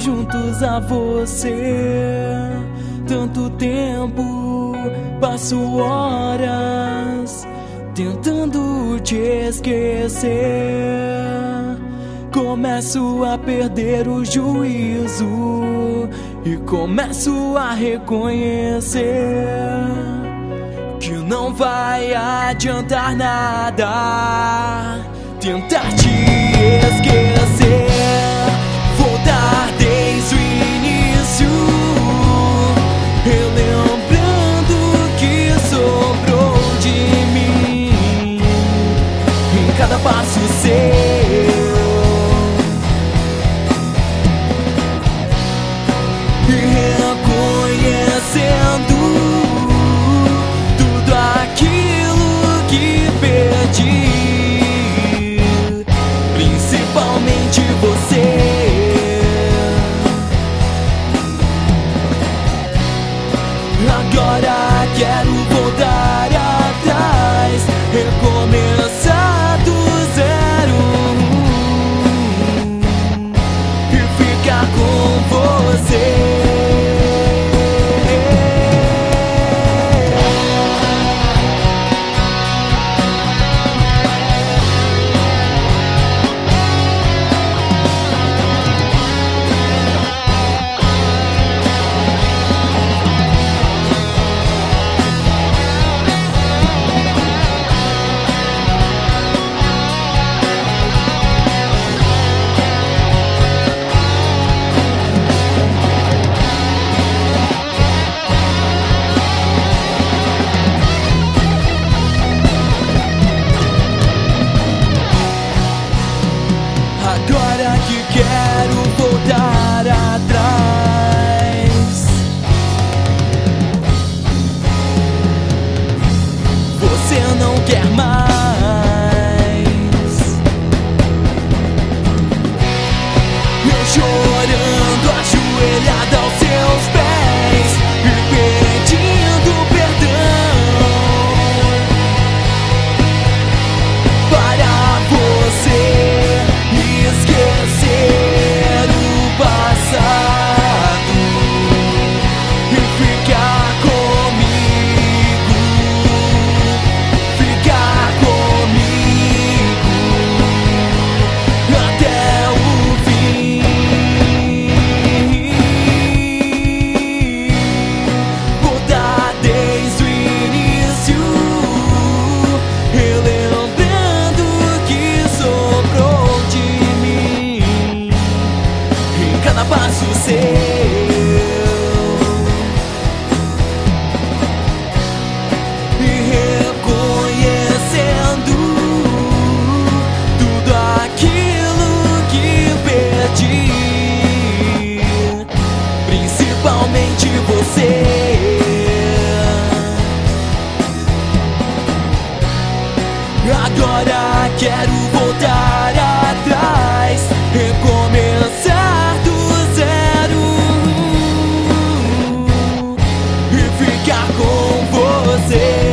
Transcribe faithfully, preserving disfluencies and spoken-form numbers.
juntos a você. Tanto tempo, passo horas tentando te esquecer. Começo a perder o juízo e começo a reconhecer que não vai adiantar nada tentar te esquecer. Voltar desde o início, relembrando o que sobrou de mim em cada passo seu. E reconhecendo tudo aquilo que perdi, principalmente você. Agora quero voltar atrás, recomeçar do zero e ficar com você. Agora que quero voltar atrás, você não quer mais. Eu chorando, ajoelhada aos seus pés e pedindo perdão para você esquecer o passado e ficar comigo, ficar comigo até o fim. Voltar desde o início, relembrando o que sobrou de cada passo seu e reconhecendo tudo aquilo que perdi, principalmente você. Agora quero voltar atrás, recomeçar do zero e ficar com você.